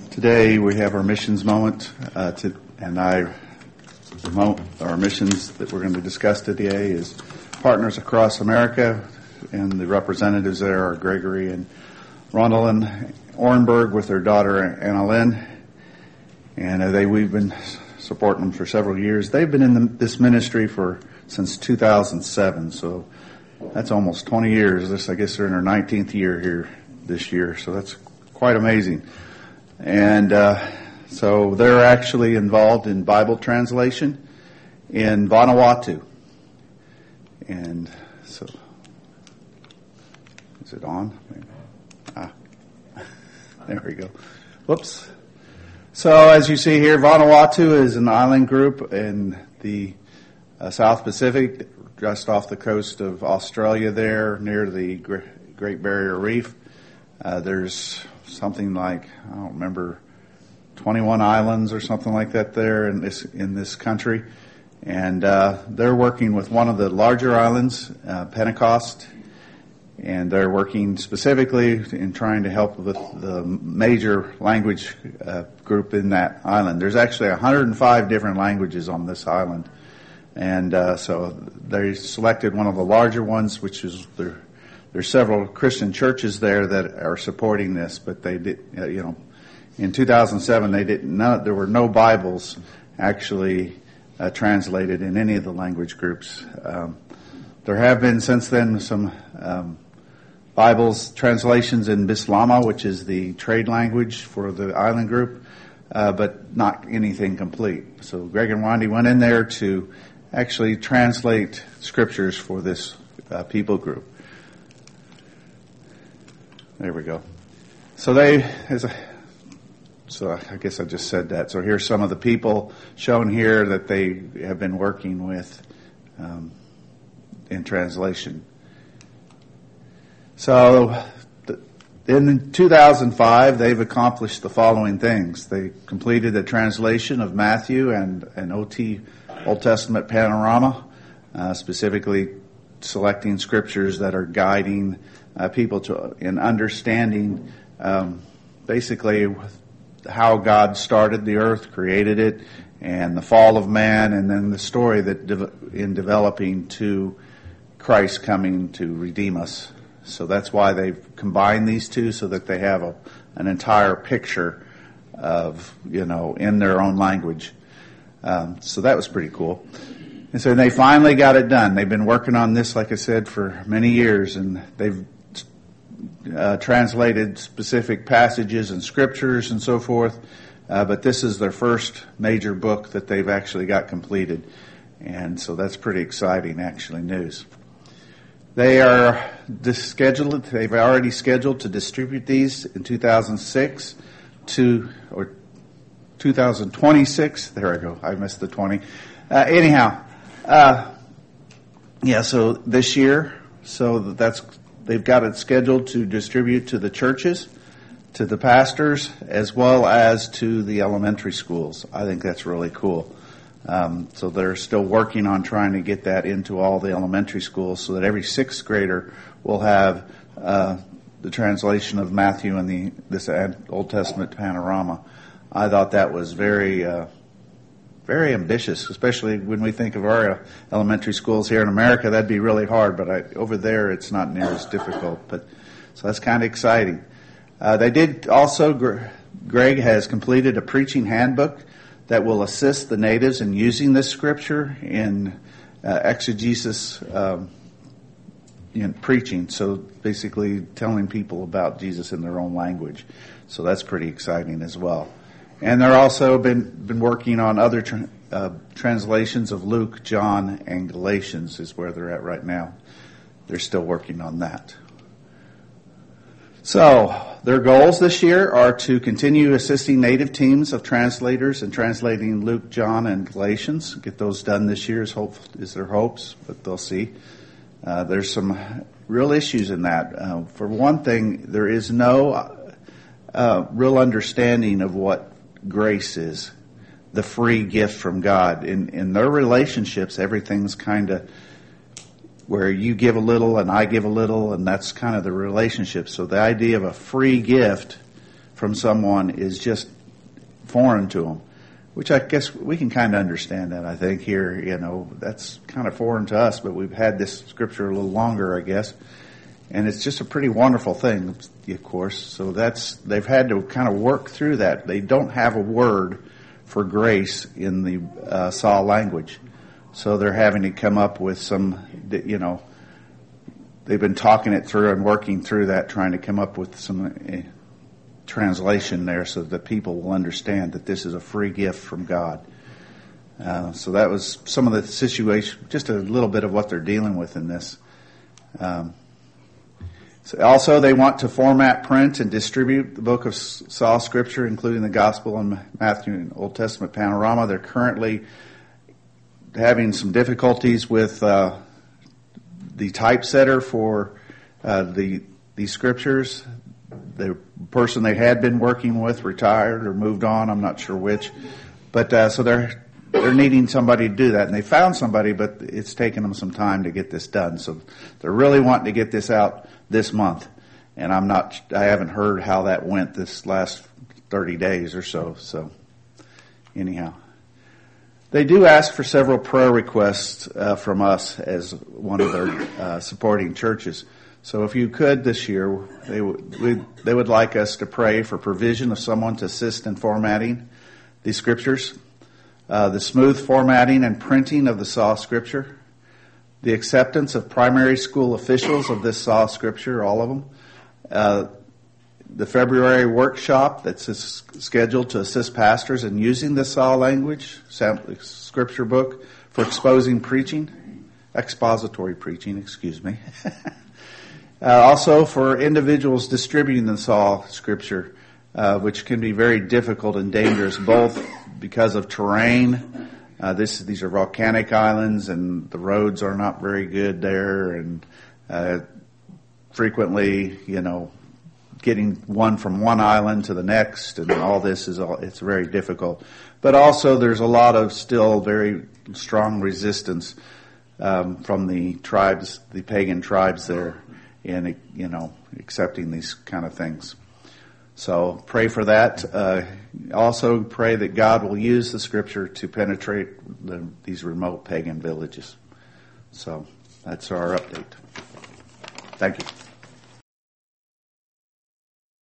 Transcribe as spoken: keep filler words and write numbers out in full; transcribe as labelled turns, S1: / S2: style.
S1: Today we have our missions moment, uh, to, and I, the mo- our missions that we're going to discuss today is Partners Across America, and the representatives there are Gregory and Rondalyn Orenberg with their daughter Anna Lynn, and uh, they we've been supporting them for several years. They've been in the, this ministry for since two thousand seven, so that's almost twenty years. This, I guess, they're in their nineteenth year here this year, so that's quite amazing. And uh, so they're actually involved in Bible translation in Vanuatu. And so, is it on? Ah, there we go. Whoops. So as you see here, Vanuatu is an island group in the uh, South Pacific, just off the coast of Australia there, near the Great Barrier Reef. Uh, there's something like, I don't remember, twenty-one islands or something like that there in this in this country. And uh, they're working with one of the larger islands, uh, Pentecost, and they're working specifically in trying to help with the major language uh, group in that island. There's actually one hundred five different languages on this island. And uh, so they selected one of the larger ones, which is their There's several Christian churches there that are supporting this, but they did, uh, you know, in two thousand seven they didn't. None, there were no Bibles actually uh, translated in any of the language groups. Um, there have been since then some um, Bibles translations in Bislama, which is the trade language for the island group, uh, but not anything complete. So Greg and Wandy went in there to actually translate scriptures for this uh, people group. There we go. So they, as a, so I guess I just said that. So here's some of the people shown here that they have been working with um, in translation. So the, in two thousand five, they've accomplished the following things. They completed a translation of Matthew and an O T, Old Testament panorama, uh, specifically selecting scriptures that are guiding Uh, people to in understanding um, basically how God started the earth, created it, and the fall of man, and then the story that de- in developing to Christ coming to redeem us. So that's why they've combined these two, so that they have a, an entire picture of, you know, in their own language. Um, so that was pretty cool. And so they finally got it done. They've been working on this, like I said, for many years, and they've Uh, translated specific passages and scriptures and so forth, uh, but this is their first major book that they've actually got completed, and so that's pretty exciting, actually, news. They are scheduled. They've already scheduled to distribute these in two thousand six to or two thousand twenty-six. There I go. I missed the twenty. Uh, anyhow, uh, yeah. So this year, so that's. They've got it scheduled to distribute to the churches, to the pastors, as well as to the elementary schools. I think that's really cool. Um, so they're still working on trying to get that into all the elementary schools so that every sixth grader will have uh, the translation of Matthew and the this Old Testament panorama. I thought that was very uh, very ambitious, especially when we think of our elementary schools here in America. That'd be really hard, but I, over there it's not near as difficult. But so that's kind of exciting. Uh, they did also. Greg has completed a preaching handbook that will assist the natives in using this scripture in uh, exegesis um, in preaching. So basically, telling people about Jesus in their own language. So that's pretty exciting as well. And they're also been been working on other tra- uh, translations of Luke, John, and Galatians is where they're at right now. They're still working on that. So their goals this year are to continue assisting native teams of translators in translating Luke, John, and Galatians. Get those done this year is, hope, is their hopes, but they'll see. Uh, there's some real issues in that. Uh, for one thing, there is no uh, real understanding of what grace is, the free gift from God. In in their relationships, everything's kind of where you give a little and I give a little, and that's kind of the relationship. So the idea of a free gift from someone is just foreign to them, which I guess we can kind of understand that. I think here, you know, that's kind of foreign to us, but we've had this scripture a little longer, I guess. And it's just a pretty wonderful thing, of course. So that's, they've had to kind of work through that. They don't have a word for grace in the uh, Saw language. So they're having to come up with some, you know, they've been talking it through and working through that, trying to come up with some uh, translation there so that people will understand that this is a free gift from God. Uh, so that was some of the situation, just a little bit of what they're dealing with in this. Um, So also, they want to format, print, and distribute the book of Saw Scripture, including the Gospel and Matthew and Old Testament panorama. They're currently having some difficulties with uh, the typesetter for uh, the these scriptures. The person they had been working with retired or moved on. I'm not sure which, but uh, so they're they're needing somebody to do that, and they found somebody, but it's taken them some time to get this done. So they're really wanting to get this out this month, and I'm not, I haven't heard how that went this last thirty days or so, so anyhow. They do ask for several prayer requests uh, from us as one of their uh, supporting churches. So if you could this year, they would, we, they would like us to pray for provision of someone to assist in formatting these scriptures, uh, the smooth formatting and printing of the Saw Scripture, the acceptance of primary school officials of this Saw Scripture, all of them. Uh, the February workshop that's scheduled to assist pastors in using the Saw language, Scripture book, for exposing preaching, expository preaching, excuse me. uh, also for individuals distributing the Saw Scripture, uh, which can be very difficult and dangerous, both because of terrain. Uh, this, these are volcanic islands, and the roads are not very good there, and uh, frequently, you know, getting one from one island to the next, and all this is all, it's very difficult. But also, there's a lot of still very strong resistance um, from the tribes, the pagan tribes there, in, you know, accepting these kind of things. So pray for that. Uh, also pray that God will use the Scripture to penetrate the, these remote pagan villages. So that's our update. Thank you.